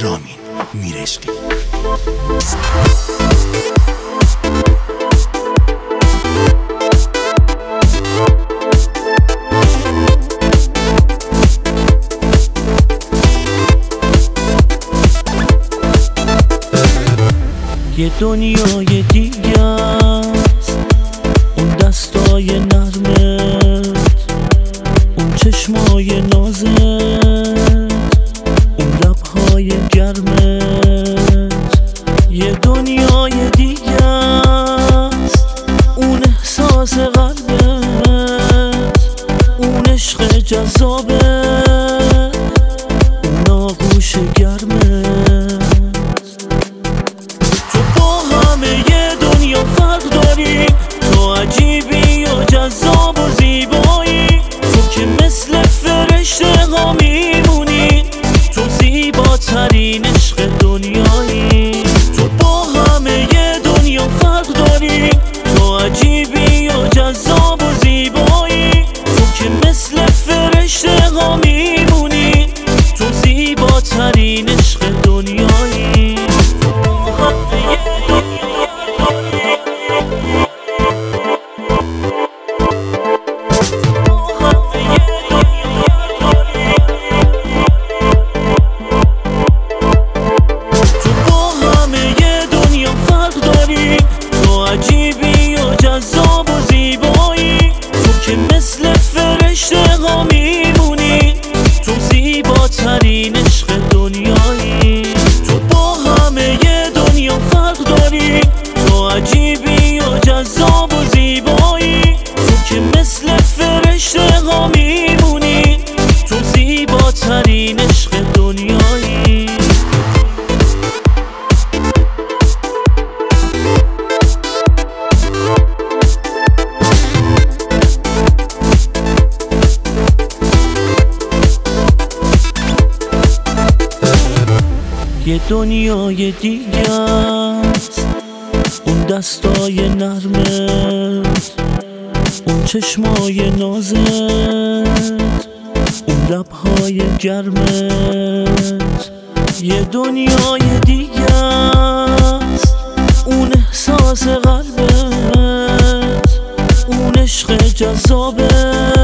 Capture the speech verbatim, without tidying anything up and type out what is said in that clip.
رامین میرشقی. یه دنیای دیگه است، اون دستای نرمت، اون چشمای نازت، اون لبهای گرمت. یه دنیای دیگه است، اون احساس قلبت، اون عشق جذابت، اون آغوش گرمت. تو عجیبی و جذاب و زیبایی، تو که مثل فرشته ها میمونی، تو زیباترین عشق دنیایی. تو با همه دنیا فرق داری، تو عجیبی و جذاب و زیبایی، تو که مثل فرشته ها میمونی، تو زیباترین عشق دنیایی. عجیبی و جذاب و زیبایی، تو که مثل فرشته ها میمونی، تو زیباترین عشق دنیایی. تو با همه دنیا فرق داری، تو عجیبی و جذاب و زیبایی، تو که مثل فرشته ها میمونی، تو زیباترین عشق دنیایی. یه دنیای دیگه است، اون دستای نرمت، اون چشمای نازت، اون لبهای گرمت. یه دنیای دیگه است، اون احساس قلبت، اون عشق جذابت،